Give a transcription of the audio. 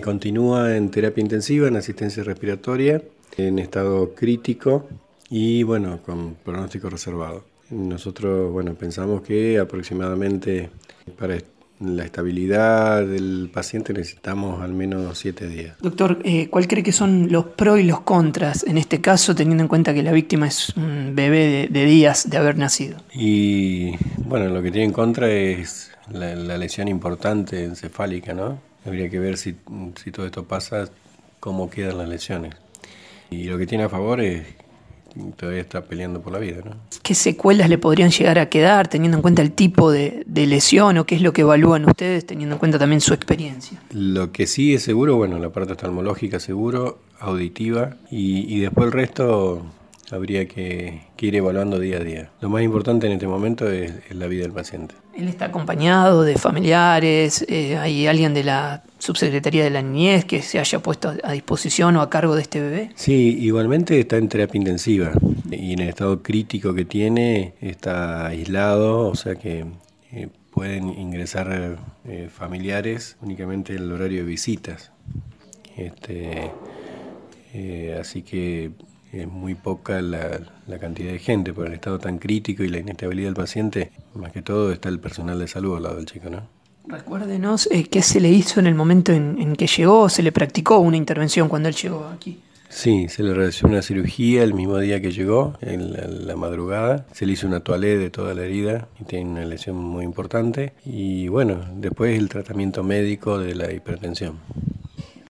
Continúa en terapia intensiva, en asistencia respiratoria, en estado crítico y bueno, con pronóstico reservado. Nosotros pensamos que aproximadamente para la estabilidad del paciente necesitamos al menos 7 días. Doctor, ¿cuál cree que son los pros y los contras en este caso, teniendo en cuenta que la víctima es un bebé de días de haber nacido? Y bueno, lo que tiene en contra es la lesión importante encefálica, ¿no? Habría que ver si todo esto pasa, cómo quedan las lesiones. Y lo que tiene a favor es que todavía está peleando por la vida, ¿no? ¿Qué secuelas le podrían llegar a quedar teniendo en cuenta el tipo de lesión o qué es lo que evalúan ustedes teniendo en cuenta también su experiencia? Lo que sí es seguro, la parte oftalmológica seguro, auditiva y después el resto habría que ir evaluando día a día. Lo más importante en este momento es la vida del paciente. ¿Él está acompañado de familiares? ¿Hay alguien de la Subsecretaría de la Niñez que se haya puesto a disposición o a cargo de este bebé? Sí, igualmente está en terapia intensiva y en el estado crítico que tiene está aislado, o sea que pueden ingresar familiares únicamente en el horario de visitas. Así que es muy poca la cantidad de gente por el estado tan crítico y la inestabilidad del paciente. Más que todo está el personal de salud al lado del chico, ¿no? Recuérdenos qué se le hizo en el momento en que llegó, se le practicó una intervención cuando él llegó aquí. Sí, se le realizó una cirugía el mismo día que llegó, en la madrugada. Se le hizo una toalé de toda la herida y tiene una lesión muy importante. Y después el tratamiento médico de la hipertensión.